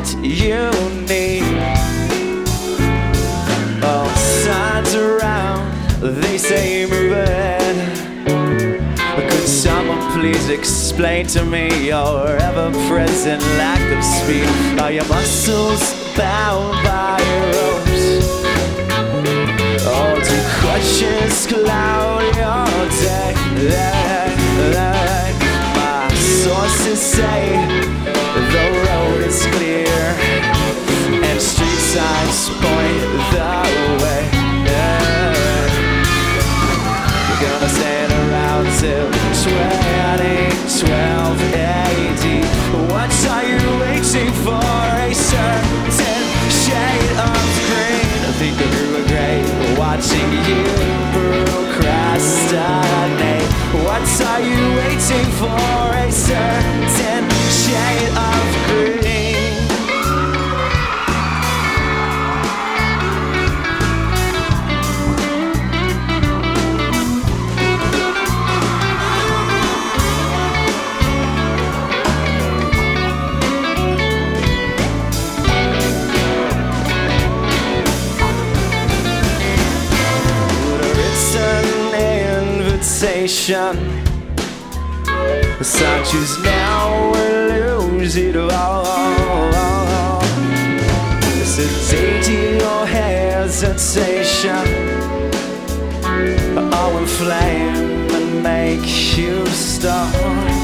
what you need. All signs around, they say move ahead. Could someone please explain to me your ever-present lack of speed? Are your muscles bound by ropes? Or do crutches cloud your day? My sources say the road is clear and street signs point the way. You're gonna stand around till 12 AD. What are you waiting for? A certain shade of green. I think that you were great watching you procrastinate. What are you waiting for? A certain shade of green. So I choose now or lose it all. Sedate your hesitation, I'll inflame and make you stop.